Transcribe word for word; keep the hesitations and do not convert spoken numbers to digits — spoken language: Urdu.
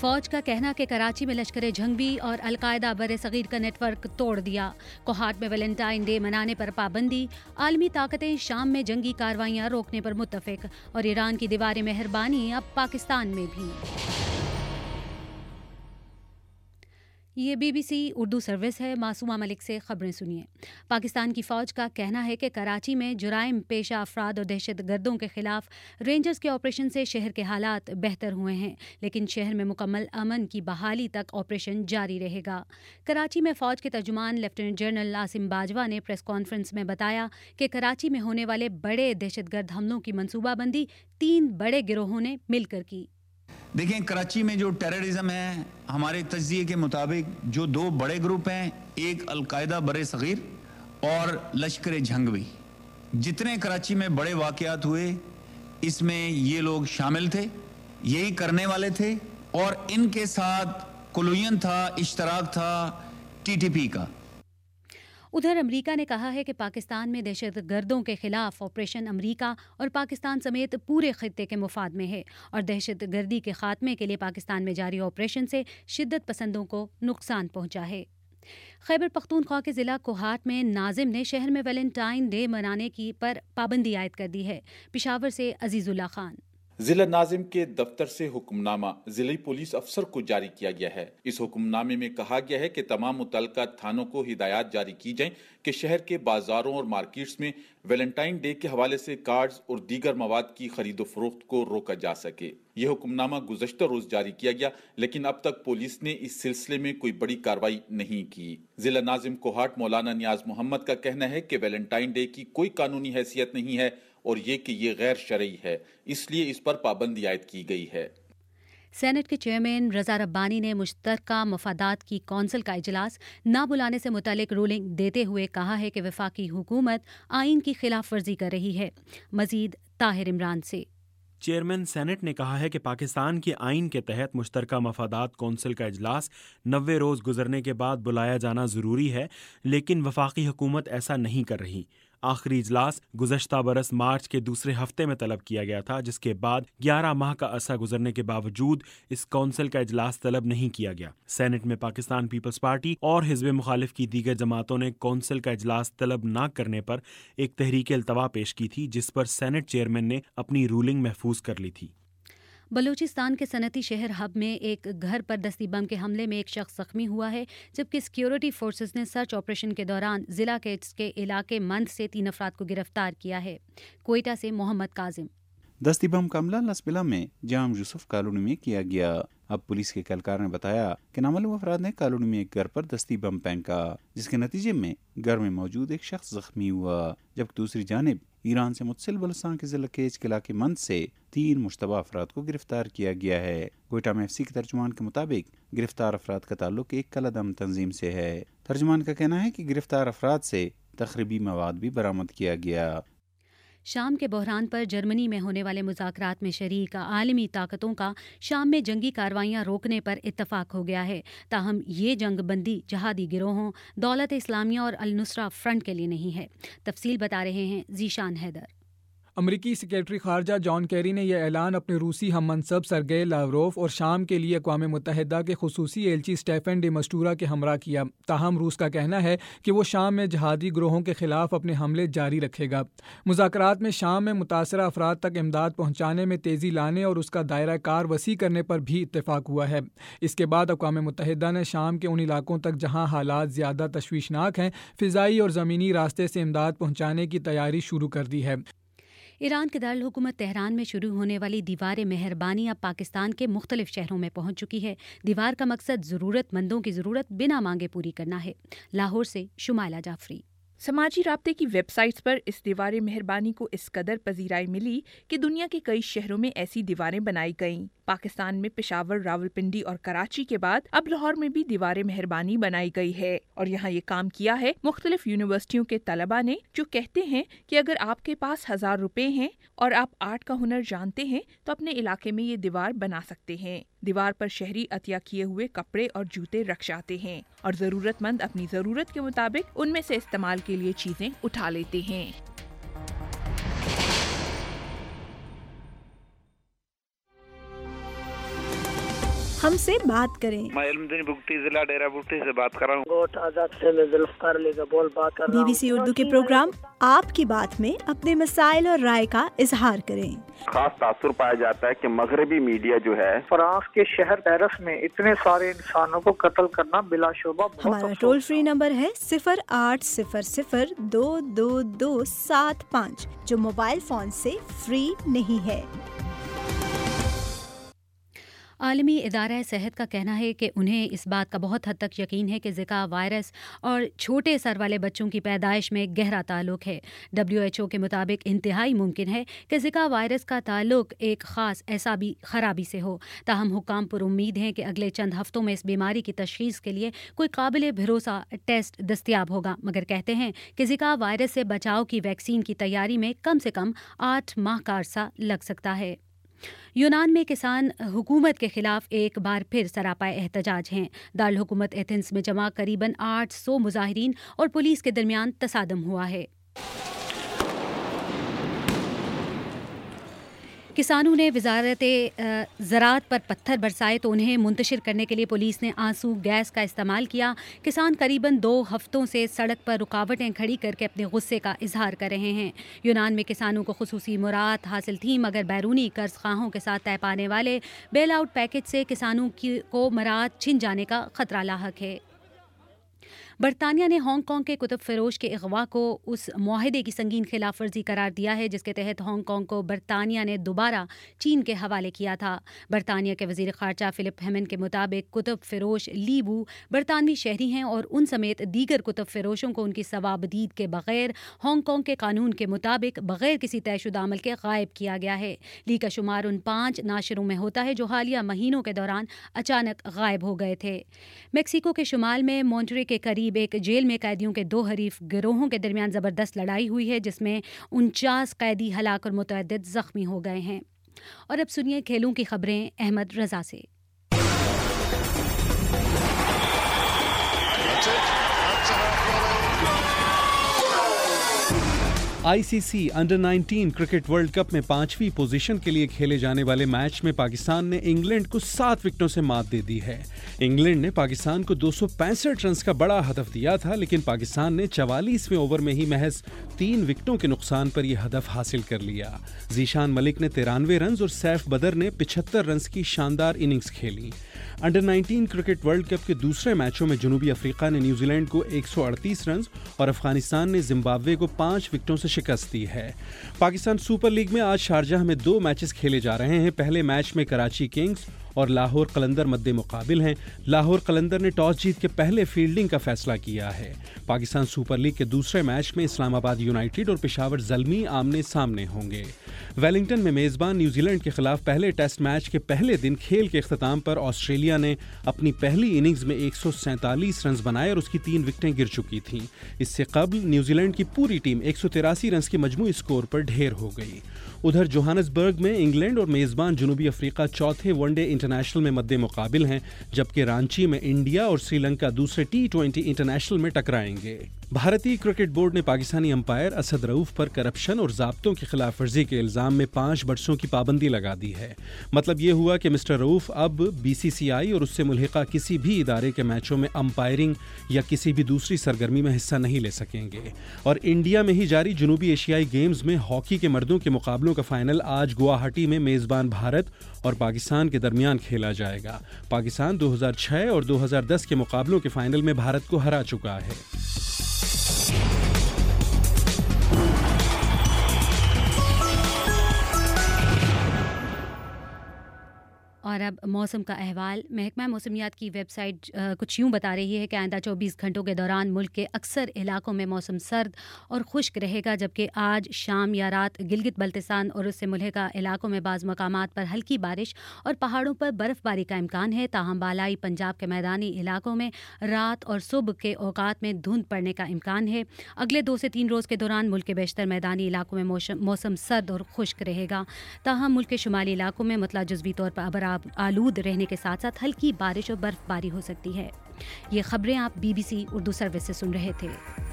فوج کا کہنا کہ کراچی میں لشکر جھنگوی اور القاعدہ بر صغیر کا نیٹ ورک توڑ دیا. کوہاٹ میں ویلنٹائن ڈے منانے پر پابندی. عالمی طاقتیں شام میں جنگی کارروائیاں روکنے پر متفق. اور ایران کی دیوار مہربانی اب پاکستان میں بھی. یہ B B C Urdu service ہے. معصومہ ملک سے خبریں سنیے. پاکستان کی فوج کا کہنا ہے کہ کراچی میں جرائم پیشہ افراد اور دہشت گردوں کے خلاف رینجرز کے آپریشن سے شہر کے حالات بہتر ہوئے ہیں، لیکن شہر میں مکمل امن کی بحالی تک آپریشن جاری رہے گا. کراچی میں فوج کے ترجمان لیفٹیننٹ جنرل عاصم باجوہ نے پریس کانفرنس میں بتایا کہ کراچی میں ہونے والے بڑے دہشت گرد حملوں کی منصوبہ بندی تین بڑے گروہوں نے مل کر کی. دیکھیں، کراچی میں جو ٹیررزم ہے، ہمارے تجزیے کے مطابق جو دو بڑے گروپ ہیں، ایک القاعدہ بر صغیر اور لشکر جھنگوی. جتنے کراچی میں بڑے واقعات ہوئے اس میں یہ لوگ شامل تھے، یہی کرنے والے تھے، اور ان کے ساتھ کلوین تھا، اشتراک تھا ٹی ٹی پی کا. ادھر امریکہ نے کہا ہے کہ پاکستان میں دہشت گردوں کے خلاف آپریشن امریکہ اور پاکستان سمیت پورے خطے کے مفاد میں ہے اور دہشت گردی کے خاتمے کے لیے پاکستان میں جاری آپریشن سے شدت پسندوں کو نقصان پہنچا ہے. خیبر پختونخوا کے ضلع کوہاٹ میں ناظم نے شہر میں ویلنٹائن ڈے منانے کی پر پابندی عائد کر دی ہے. پشاور سے عزیز اللہ خان. ضلع ناظم کے دفتر سے حکم نامہ ضلعی پولیس افسر کو جاری کیا گیا ہے. اس حکم نامے میں کہا گیا ہے کہ تمام متعلقہ تھانوں کو ہدایات جاری کی جائیں کہ شہر کے بازاروں اور مارکیٹس میں ویلنٹائن ڈے کے حوالے سے کارڈز اور دیگر مواد کی خرید و فروخت کو روکا جا سکے. یہ حکم نامہ گزشتہ روز جاری کیا گیا، لیکن اب تک پولیس نے اس سلسلے میں کوئی بڑی کارروائی نہیں کی. ضلع ناظم کوہاٹ مولانا نیاز محمد کا کہنا ہے کہ ویلنٹائن ڈے کی کوئی قانونی حیثیت نہیں ہے اور یہ کہ یہ غیر شرعی ہے، اس لیے اس پر پابندی عائد کی گئی ہے. سینٹ کے چیئرمین رضا ربانی نے مشترکہ مفادات کی کونسل کا اجلاس نہ بلانے سے متعلق رولنگ دیتے ہوئے کہا ہے کہ وفاقی حکومت آئین کی خلاف ورزی کر رہی ہے. مزید طاہر عمران سے. چیئرمین سینٹ نے کہا ہے کہ پاکستان کے آئین کے تحت مشترکہ مفادات کونسل کا اجلاس نوے روز گزرنے کے بعد بلایا جانا ضروری ہے، لیکن وفاقی حکومت ایسا نہیں کر رہی. آخری اجلاس گزشتہ برس مارچ کے دوسرے ہفتے میں طلب کیا گیا تھا، جس کے بعد گیارہ ماہ کا عرصہ گزرنے کے باوجود اس کونسل کا اجلاس طلب نہیں کیا گیا. سینٹ میں پاکستان پیپلز پارٹی اور حزب مخالف کی دیگر جماعتوں نے کونسل کا اجلاس طلب نہ کرنے پر ایک تحریک التوا پیش کی تھی، جس پر سینٹ چیئرمین نے اپنی رولنگ محفوظ کر لی تھی. بلوچستان کے صنعتی شہر ہب میں ایک گھر پر دستی بم کے حملے میں ایک شخص زخمی ہوا ہے، جبکہ سیکیورٹی فورسز نے سرچ آپریشن کے دوران ضلع کیٹس کے علاقے مند سے تین افراد کو گرفتار کیا ہے. کوئٹہ سے محمد کاظم. دستی بم کا حملہ لسبلا میں جام یوسف کالونی میں کیا گیا. اب پولیس کے اہلکار نے بتایا کہ نامعلوم افراد نے کالونی میں ایک گھر پر دستی بم پھینکا، جس کے نتیجے میں گھر میں موجود ایک شخص زخمی ہوا، جبکہ دوسری جانب ایران سے متصل بلوچستان کے ضلع کیچ کے علاقے مند سے تین مشتبہ افراد کو گرفتار کیا گیا ہے. کوئٹہ میں ایف سی کے ترجمان کے مطابق گرفتار افراد کا تعلق ایک کالعدم تنظیم سے ہے. ترجمان کا کہنا ہے کہ گرفتار افراد سے تخریبی مواد بھی برآمد کیا گیا. شام کے بحران پر جرمنی میں ہونے والے مذاکرات میں شریک عالمی طاقتوں کا شام میں جنگی کارروائیاں روکنے پر اتفاق ہو گیا ہے. تاہم یہ جنگ بندی جہادی گروہوں دولت اسلامیہ اور النصرہ فرنٹ کے لیے نہیں ہے. تفصیل بتا رہے ہیں ذیشان حیدر. امریکی سیکریٹری خارجہ جان کیری نے یہ اعلان اپنے روسی ہم منصب سرگئی لاوروف اور شام کے لیے اقوام متحدہ کے خصوصی ایلچی سٹیفن ڈی مسٹورا کے ہمراہ کیا. تاہم روس کا کہنا ہے کہ وہ شام میں جہادی گروہوں کے خلاف اپنے حملے جاری رکھے گا. مذاکرات میں شام میں متاثرہ افراد تک امداد پہنچانے میں تیزی لانے اور اس کا دائرہ کار وسیع کرنے پر بھی اتفاق ہوا ہے. اس کے بعد اقوام متحدہ نے شام کے ان علاقوں تک جہاں حالات زیادہ تشویشناک ہیں فضائی اور زمینی راستے سے امداد پہنچانے کی تیاری شروع کر دی ہے. ایران کے دارالحکومت تہران میں شروع ہونے والی دیوار مہربانی اب پاکستان کے مختلف شہروں میں پہنچ چکی ہے. دیوار کا مقصد ضرورت مندوں کی ضرورت بنا مانگے پوری کرنا ہے. لاہور سے شمائلہ جعفری. سماجی رابطے کی ویب سائٹس پر اس دیوار مہربانی کو اس قدر پذیرائی ملی کہ دنیا کے کئی شہروں میں ایسی دیواریں بنائی گئیں. پاکستان میں پشاور، راولپنڈی اور کراچی کے بعد اب لاہور میں بھی دیوار مہربانی بنائی گئی ہے اور یہاں یہ کام کیا ہے مختلف یونیورسٹیوں کے طلباء نے، جو کہتے ہیں کہ اگر آپ کے پاس ہزار روپے ہیں اور آپ آرٹ کا ہنر جانتے ہیں تو اپنے علاقے میں یہ دیوار بنا سکتے ہیں. دیوار پر شہری عطیہ کیے ہوئے کپڑے اور جوتے رکھ جاتے ہیں اور ضرورت مند اپنی ضرورت کے مطابق ان میں سے استعمال کے لیے چیزیں اٹھا لیتے ہیں. ہم سے بات کریں۔ میں علمدین بگٹی ضلع ڈیرہ بگٹی سے بات کر رہا ہوں۔ گوٹ آزاد سے میں ذوالفقار علی کا بول بات کر رہا ہوں۔ بی بی سی اردو کے پروگرام آپ کی بات میں اپنے مسائل اور رائے کا اظہار کریں۔ خاص تاثر پایا جاتا ہے کہ مغربی میڈیا جو ہے فرانس کے شہر پیرس میں اتنے سارے انسانوں کو قتل کرنا بلا شبہ بہت ہمارا ٹول فری نمبر ہے صفر آٹھ صفر صفر دو دو دو سات پانچ، جو موبائل فون سے فری نہیں ہے۔ عالمی ادارہ صحت کا کہنا ہے کہ انہیں اس بات کا بہت حد تک یقین ہے کہ زکا وائرس اور چھوٹے سر والے بچوں کی پیدائش میں گہرا تعلق ہے۔ ڈبلیو ایچ او کے مطابق انتہائی ممکن ہے کہ زکا وائرس کا تعلق ایک خاص اعصابی خرابی سے ہو، تاہم حکام پر امید ہیں کہ اگلے چند ہفتوں میں اس بیماری کی تشخیص کے لیے کوئی قابل بھروسہ ٹیسٹ دستیاب ہوگا، مگر کہتے ہیں کہ زکا وائرس سے بچاؤ کی ویکسین کی تیاری میں کم سے کم آٹھ ماہ کا عرصہ لگ سکتا ہے۔ یونان میں کسان حکومت کے خلاف ایک بار پھر سراپائے احتجاج ہیں۔ دارالحکومت ایتھنز میں جمع قریباً آٹھ سو مظاہرین اور پولیس کے درمیان تصادم ہوا ہے۔ کسانوں نے وزارت زراعت پر پتھر برسائے تو انہیں منتشر کرنے کے لیے پولیس نے آنسو گیس کا استعمال کیا۔ کسان قریباً دو ہفتوں سے سڑک پر رکاوٹیں کھڑی کر کے اپنے غصے کا اظہار کر رہے ہیں۔ یونان میں کسانوں کو خصوصی مراعات حاصل تھیں، مگر بیرونی قرض خواہوں کے ساتھ طے پانے والے بیل آؤٹ پیکج سے کسانوں کو مراعات چھن جانے کا خطرہ لاحق ہے۔ برطانیہ نے ہانگ کانگ کے کتب فروش کے اغوا کو اس معاہدے کی سنگین خلاف ورزی قرار دیا ہے جس کے تحت ہانگ کانگ کو برطانیہ نے دوبارہ چین کے حوالے کیا تھا۔ برطانیہ کے وزیر خارجہ فلپ ہیمن کے مطابق کتب فروش لی بو برطانوی شہری ہیں اور ان سمیت دیگر کتب فروشوں کو ان کی صوابدید کے بغیر ہانگ کانگ کے قانون کے مطابق بغیر کسی طے شدہ عمل کے غائب کیا گیا ہے۔ لی کا شمار ان پانچ ناشروں میں ہوتا ہے جو حالیہ مہینوں کے دوران اچانک غائب ہو گئے تھے۔ میکسیکو کے شمال میں مونٹرے کے قریب ایک جیل میں قیدیوں کے دو حریف گروہوں کے درمیان زبردست لڑائی ہوئی ہے جس میں انچاس قیدی ہلاک اور متعدد زخمی ہو گئے ہیں۔ اور اب سنیے کھیلوں کی خبریں احمد رضا سے۔ I C C under nineteen cricket world cup میں پانچویں پوزیشن کے لیے کھیلے جانے والے میچ میں پاکستان نے انگلینڈ کو سات وکٹوں سے مات دے دی ہے۔ انگلینڈ نے پاکستان کو دو سو پینسٹھ رنز کا بڑا ہدف دیا تھا، لیکن پاکستان نے چوالیسویں اوور میں ہی محض تین وکٹوں کے نقصان پر یہ ہدف حاصل کر لیا۔ ذیشان ملک نے ترانوے رنز اور سیف بدر نے پچہتر رنز کی شاندار اننگز کھیلی۔ Under nineteen cricket world cup کے دوسرے میچوں میں جنوبی افریقہ نے نیوزی لینڈ کو ایک سو اڑتیس رنز اور افغانستان نے زمبابوے کو پانچ وکٹوں سے شکست دی ہے۔ پاکستان سپر لیگ میں آج شارجہ میں دو میچز کھیلے جا رہے ہیں۔ پہلے میچ میں کراچی کنگز اور لاہور قلندر مد مقابل ہیں۔ لاہور قلندر نے ٹاس جیت کے پہلے فیلڈنگ کا فیصلہ کیا ہے۔ پاکستان سپر لیگ کے دوسرے میچ میں اسلام آباد یونائیٹڈ اور پشاور زلمی آمنے سامنے ہوں گے۔ ویلنگٹن میں میزبان نیوزی لینڈ کے خلاف پہلے ٹیسٹ میچ کے پہلے دن کھیل کے اختتام پر آسٹریلیا نے اپنی پہلی اننگز میں ایک سو سینتالیس رنز بنائے اور اس کی تین وکٹیں گر چکی تھیں۔ اس سے قبل نیوزی لینڈ کی پوری ٹیم ایک سو تراسی رنز کے مجموعی اسکور پر ڈھیر ہو گئی۔ ادھر جوہانسبرگ میں انگلینڈ اور میزبان جنوبی افریقہ چوتھے ون ڈے انٹرنیشنل میں مد مقابل ہیں، جبکہ رانچی میں انڈیا اور سری لنکا دوسرے ٹی ٹوئنٹی انٹرنیشنل میں ٹکرائیں گے۔ بھارتی کرکٹ بورڈ نے پاکستانی امپائر اسد رؤف پر کرپشن اور ضابطوں کی خلاف ورزی کے الزام میں پانچ برسوں کی پابندی لگا دی ہے۔ مطلب یہ ہوا کہ مسٹر رؤف اب بی سی سی آئی اور اس سے ملحقہ کسی بھی ادارے کے میچوں میں امپائرنگ یا کسی بھی دوسری سرگرمی میں حصہ نہیں لے سکیں گے۔ اور انڈیا میں ہی جاری جنوبی ایشیائی گیمز میں ہاکی کے مردوں کے مقابلوں کا فائنل آج گواہاٹی میں میزبان بھارت اور پاکستان کے درمیان کھیلا جائے گا۔ پاکستان دو ہزار چھ اور دو ہزار دس کے مقابلوں کے فائنل میں بھارت کو ہرا چکا ہے۔ اور اب موسم کا احوال۔ محکمہ موسمیات کی ویب سائٹ کچھ یوں بتا رہی ہے کہ آئندہ چوبیس گھنٹوں کے دوران ملک کے اکثر علاقوں میں موسم سرد اور خشک رہے گا، جبکہ آج شام یا رات گلگت بلتستان اور اس سے ملحقہ علاقوں میں بعض مقامات پر ہلکی بارش اور پہاڑوں پر برف باری کا امکان ہے، تاہم بالائی پنجاب کے میدانی علاقوں میں رات اور صبح کے اوقات میں دھند پڑنے کا امکان ہے۔ اگلے دو سے تین روز کے دوران ملک کے بیشتر میدانی علاقوں میں موسم سرد اور خشک رہے گا، تاہم ملک کے شمالی علاقوں میں مطلع جزوی طور پر ابر آلود رہنے کے ساتھ ساتھ ہلکی بارش اور برف باری ہو سکتی ہے۔ یہ خبریں آپ B B C Urdu service سے سن رہے تھے۔